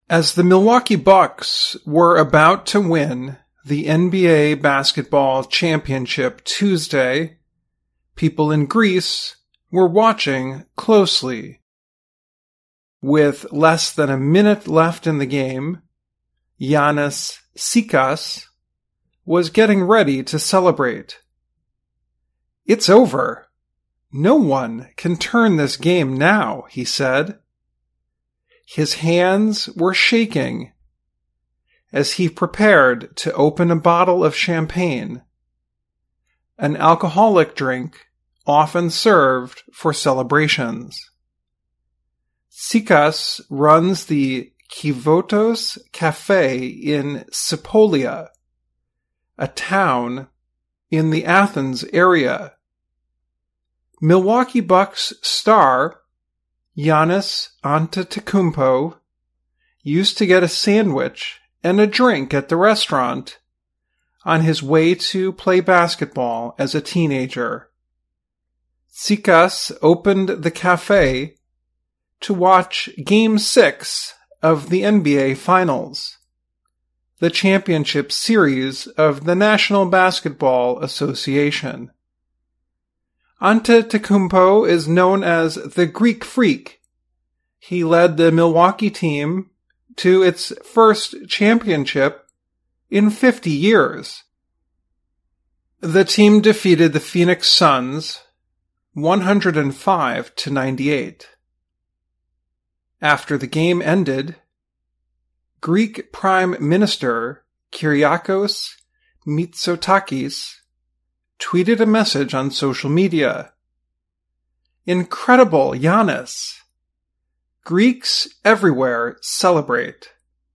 As the Milwaukee Bucks were about to win the NBA basketball championship Tuesday, people in Greece were watching closely. With less than a minute left in the game, Giannis Tsikas was getting ready to celebrate. "It's over. No one can turn this game now," he said. His hands were shaking as he prepared to open a bottle of champagne, an alcoholic drink often served for celebrations. Tsikas runs the Kivotos Cafe in Sipolia, a town in the Athens area. Milwaukee Bucks star Giannis Antetokounmpo used to get a sandwich and a drink at the restaurant on his way to play basketball as a teenager. Tsikas opened the cafe to watch Game 6 of the NBA Finals, the championship series of the National Basketball Association. Antetokounmpo is known as the Greek Freak. He led the Milwaukee team to its first championship in 50 years. The team defeated the Phoenix Suns 105-98. After the game ended, Greek Prime Minister Kyriakos Mitsotakis tweeted a message on social media. "Incredible, Giannis! Greeks everywhere celebrate."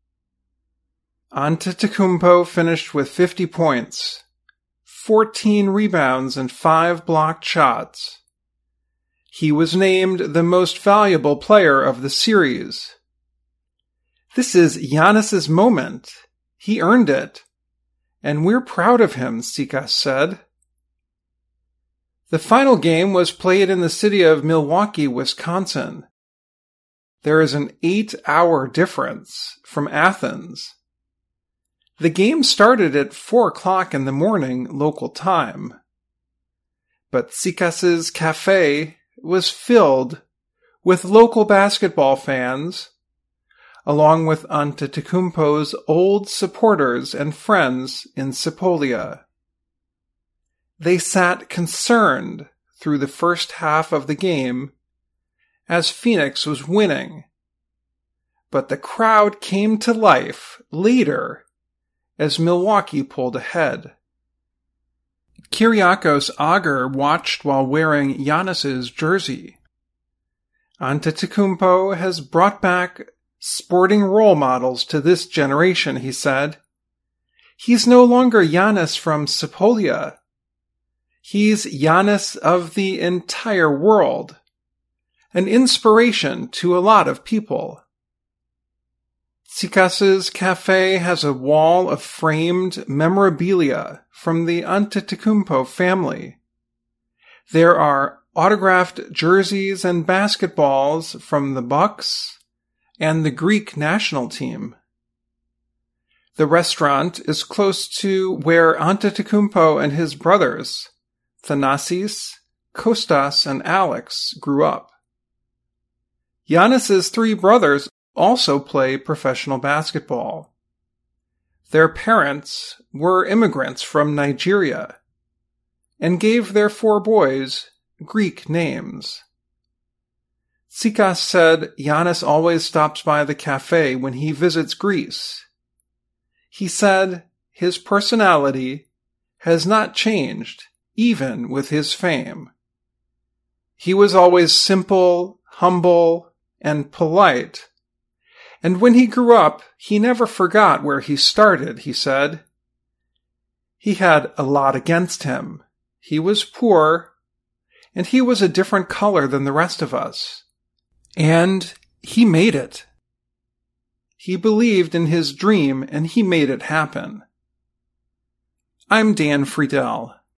Antetokounmpo finished with 50 points, 14 rebounds, and 5 blocked shots. He was named the most valuable player of the series. "This is Giannis's moment. He earned it, and we're proud of him," Tsikas said. The final game was played in the city of Milwaukee, Wisconsin. There is an 8-hour difference from Athens. The game started at 4 o'clock in the morning local time. But Tsikas's cafe was filled with local basketball fans, along with Antetokounmpo's old supporters and friends in Sipolia. They sat concerned through the first half of the game as Phoenix was winning, but the crowd came to life later as Milwaukee pulled ahead. Kyriakos Agar watched while wearing Giannis's jersey. "Antetokounmpo has brought back sporting role models to this generation," he said. "He's no longer Giannis from Sipolia. He's Giannis of the entire world, an inspiration to a lot of people." Tsikas's cafe has a wall of framed memorabilia from the Antetokounmpo family. There are autographed jerseys and basketballs from the Bucks and the Greek national team. The restaurant is close to where Antetokounmpo and his brothers, Thanasis, Kostas, and Alex, grew up. Giannis's 3 brothers also play professional basketball. Their parents were immigrants from Nigeria and gave their 4 boys Greek names. Tsikas said Giannis always stops by the cafe when he visits Greece. He said his personality has not changed even with his fame. He was always simple, humble, and polite. And when he grew up, he never forgot where he started, he said. He had a lot against him. He was poor, and he was a different color than the rest of us. And he made it. He believed in his dream, and he made it happen. I'm Dan Friedel.